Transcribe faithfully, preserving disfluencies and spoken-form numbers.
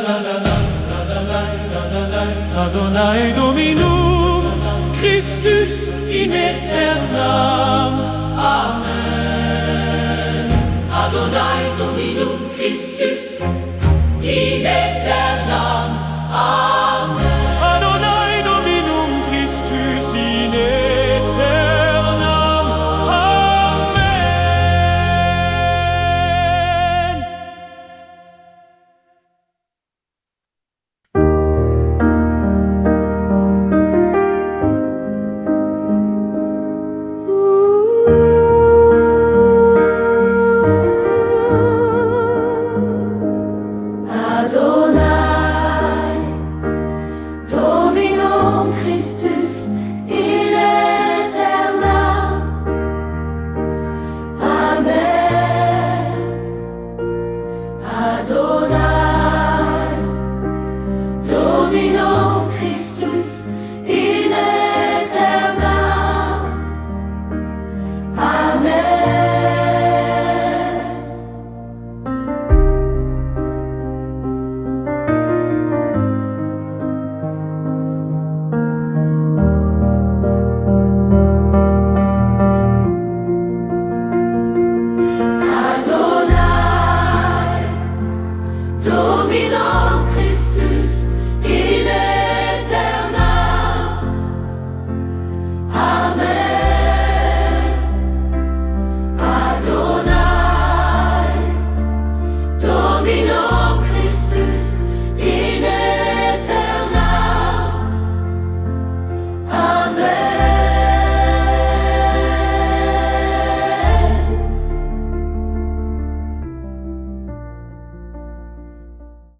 Adonai Dominum, Christus in aeternam. Amen. Adonai Dominum Christus in aeternam. Amen. Adonai Dominum Christus in aeternam. Amen. Adonai Dominum Christus in aeternam. Amen. Adonai Dominum Christus in aeternam. Amen. Adonai Dominum